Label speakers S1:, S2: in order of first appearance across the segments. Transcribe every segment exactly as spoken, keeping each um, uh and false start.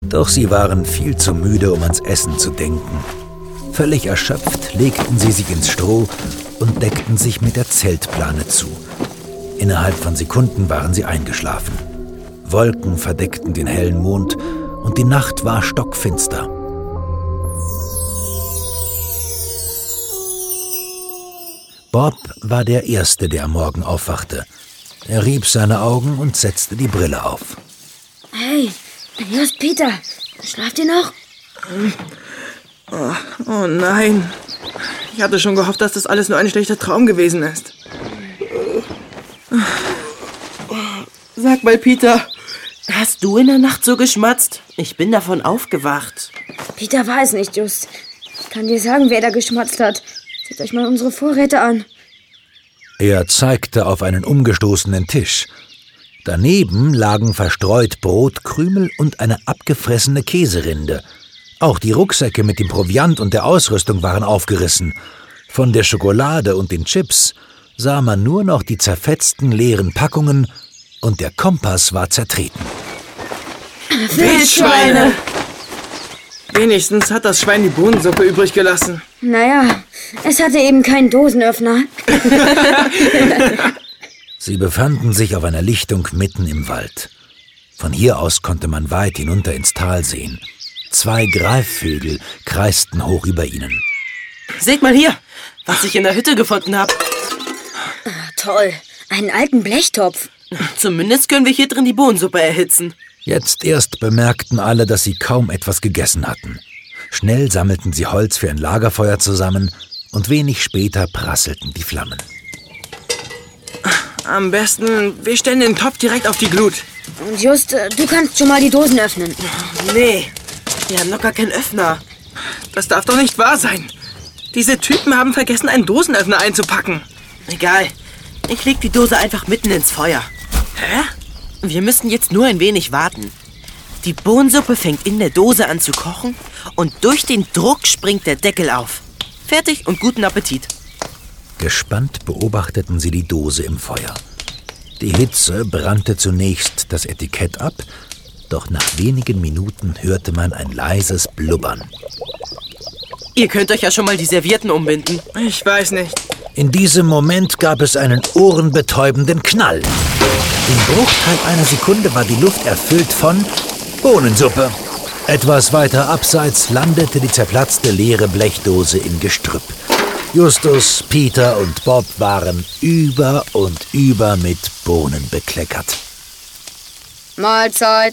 S1: Doch sie waren viel zu müde, um ans Essen zu denken. Völlig erschöpft legten sie sich ins Stroh und deckten sich mit der Zeltplane zu. Innerhalb von Sekunden waren sie eingeschlafen. Wolken verdeckten den hellen Mond und die Nacht war stockfinster. Bob war der Erste, der am Morgen aufwachte. Er rieb seine Augen und setzte die Brille auf.
S2: Hey, hier ist Peter. Schlaft ihr noch?
S3: Oh, oh nein. Ich hatte schon gehofft, dass das alles nur ein schlechter Traum gewesen ist. Sag mal, Peter, hast du in der Nacht so geschmatzt? Ich bin davon aufgewacht.
S2: Peter war es nicht, Just. Ich kann dir sagen, wer da geschmatzt hat. Seht euch mal unsere Vorräte an.
S1: Er zeigte auf einen umgestoßenen Tisch. Daneben lagen verstreut Brotkrümel und eine abgefressene Käserinde. Auch die Rucksäcke mit dem Proviant und der Ausrüstung waren aufgerissen. Von der Schokolade und den Chips sah man nur noch die zerfetzten leeren Packungen und der Kompass war zertreten.
S3: Wildschweine! Wenigstens hat das Schwein die Bohnensuppe übrig gelassen.
S2: Naja, es hatte eben keinen Dosenöffner.
S1: Sie befanden sich auf einer Lichtung mitten im Wald. Von hier aus konnte man weit hinunter ins Tal sehen. Zwei Greifvögel kreisten hoch über ihnen.
S3: Seht mal hier, was ich in der Hütte gefunden habe.
S2: Toll, einen alten Blechtopf.
S3: Zumindest können wir hier drin die Bohnensuppe erhitzen.
S1: Jetzt erst bemerkten alle, dass sie kaum etwas gegessen hatten. Schnell sammelten sie Holz für ein Lagerfeuer zusammen und wenig später prasselten die Flammen.
S3: Am besten, wir stellen den Topf direkt auf die Glut.
S2: Und Just, du kannst schon mal die Dosen öffnen.
S3: Nee, wir haben noch gar keinen Öffner. Das darf doch nicht wahr sein. Diese Typen haben vergessen, einen Dosenöffner einzupacken. Egal, ich leg die Dose einfach mitten ins Feuer. Hä? Wir müssen jetzt nur ein wenig warten. Die Bohnensuppe fängt in der Dose an zu kochen und durch den Druck springt der Deckel auf. Fertig und guten Appetit.
S1: Gespannt beobachteten sie die Dose im Feuer. Die Hitze brannte zunächst das Etikett ab, doch nach wenigen Minuten hörte man ein leises Blubbern.
S3: Ihr könnt euch ja schon mal die Servietten umbinden. Ich weiß nicht.
S1: In diesem Moment gab es einen ohrenbetäubenden Knall. Im Bruchteil einer Sekunde war die Luft erfüllt von Bohnensuppe. Etwas weiter abseits landete die zerplatzte leere Blechdose im Gestrüpp. Justus, Peter und Bob waren über und über mit Bohnen bekleckert.
S2: Mahlzeit.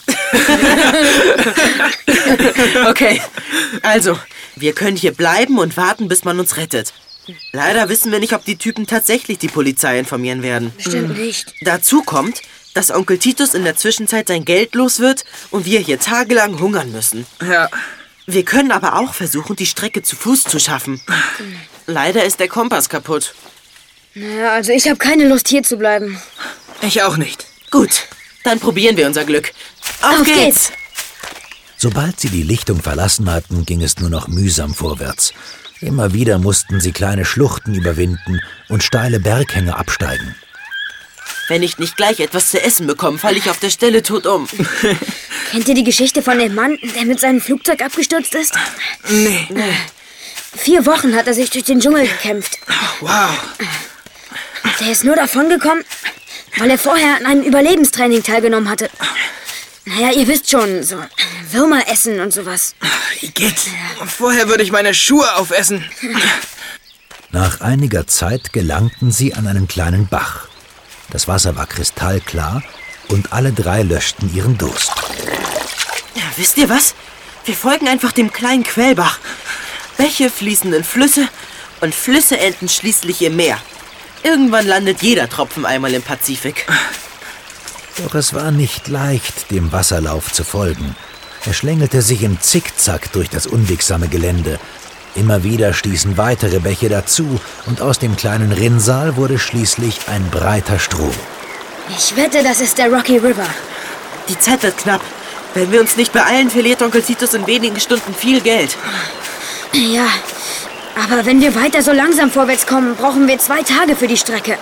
S3: Okay, also, wir können hier bleiben und warten, bis man uns rettet. Leider wissen wir nicht, ob die Typen tatsächlich die Polizei informieren werden.
S2: Bestimmt nicht.
S3: Dazu kommt, dass Onkel Titus in der Zwischenzeit sein Geld los wird und wir hier tagelang hungern müssen. Ja. Wir können aber auch versuchen, die Strecke zu Fuß zu schaffen. Leider ist der Kompass kaputt.
S2: Naja, also ich habe keine Lust, hier zu bleiben.
S3: Ich auch nicht. Gut, dann probieren wir unser Glück. Auf,
S2: Auf
S3: geht's!
S2: geht's.
S1: Sobald sie die Lichtung verlassen hatten, ging es nur noch mühsam vorwärts. Immer wieder mussten sie kleine Schluchten überwinden und steile Berghänge absteigen.
S3: Wenn ich nicht gleich etwas zu essen bekomme, falle ich auf der Stelle tot um.
S2: Kennt ihr die Geschichte von dem Mann, der mit seinem Flugzeug abgestürzt ist?
S3: Nee. nee.
S2: Vier Wochen hat er sich durch den Dschungel gekämpft.
S3: Wow.
S2: Der ist nur davongekommen, weil er vorher an einem Überlebenstraining teilgenommen hatte. Naja, ihr wisst schon, so Würmer essen und sowas.
S3: Igitt. Vorher würde ich meine Schuhe aufessen.
S1: Nach einiger Zeit gelangten sie an einen kleinen Bach. Das Wasser war kristallklar und alle drei löschten ihren Durst.
S3: Ja, wisst ihr was? Wir folgen einfach dem kleinen Quellbach. Bäche fließen in Flüsse und Flüsse enden schließlich im Meer. Irgendwann landet jeder Tropfen einmal im Pazifik.
S1: Doch es war nicht leicht, dem Wasserlauf zu folgen. Er schlängelte sich im Zickzack durch das unwegsame Gelände. Immer wieder stießen weitere Bäche dazu und aus dem kleinen Rinnsal wurde schließlich ein breiter Strom.
S2: Ich wette, das ist der Rocky River.
S3: Die Zeit wird knapp. Wenn wir uns nicht beeilen, verliert Onkel Titus in wenigen Stunden viel Geld.
S2: Ja, aber wenn wir weiter so langsam vorwärts kommen, brauchen wir zwei Tage für die Strecke.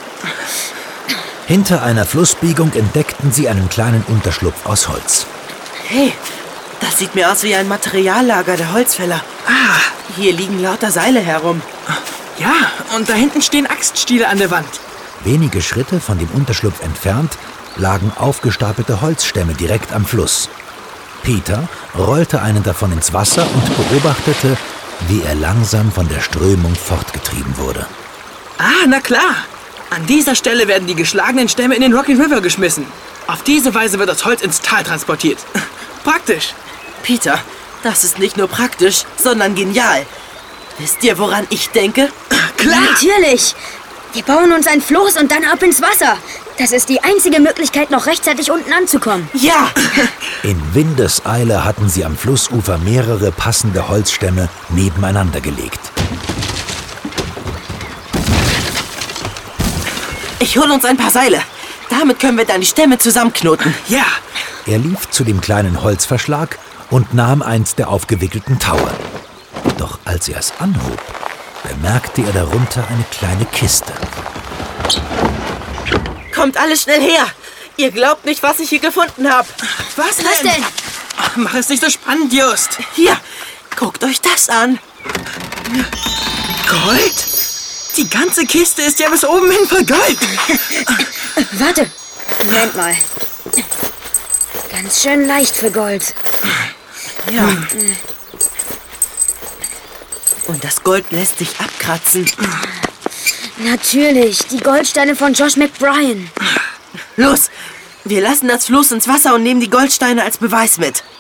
S1: Hinter einer Flussbiegung entdeckten sie einen kleinen Unterschlupf aus Holz.
S3: Hey, Das sieht mir aus wie ein Materiallager der Holzfäller.
S4: Ah,
S3: Hier liegen lauter Seile herum.
S4: ja, und da hinten stehen Axtstiele an der Wand.
S1: Wenige Schritte von dem Unterschlupf entfernt lagen aufgestapelte Holzstämme direkt am Fluss. Peter rollte einen davon ins Wasser und beobachtete, wie er langsam von der Strömung fortgetrieben wurde.
S4: Ah, na klar. An dieser Stelle werden die geschlagenen Stämme in den Rocky River geschmissen. Auf diese Weise wird das Holz ins Tal transportiert. Praktisch.
S3: Peter, das ist nicht nur praktisch, sondern genial. Wisst ihr, woran ich denke?
S4: Klar.
S2: Natürlich. Wir bauen uns ein Floß und dann ab ins Wasser. Das ist die einzige Möglichkeit, noch rechtzeitig unten anzukommen.
S3: Ja!
S1: In Windeseile hatten sie am Flussufer mehrere passende Holzstämme nebeneinander gelegt.
S3: Ich hole uns ein paar Seile. Damit können wir dann die Stämme zusammenknoten.
S4: Ja.
S1: Er lief zu dem kleinen Holzverschlag und nahm eins der aufgewickelten Taue. Doch als er es anhob, bemerkte er darunter eine kleine Kiste.
S3: Kommt alle schnell her. Ihr glaubt nicht, was ich hier gefunden habe.
S4: Was denn?
S2: Was denn?
S4: Ach, mach es nicht so spannend, Just.
S3: Hier, guckt euch das an.
S4: Gold? Die ganze Kiste ist ja bis oben hin voll Gold.
S2: Warte. Moment mal. Ganz schön leicht für Gold.
S3: Ja. Und das Gold lässt sich abkratzen.
S2: Natürlich, die Goldsteine von Josh McBrien.
S3: Los, wir lassen das Floß ins Wasser und nehmen die Goldsteine als Beweis mit.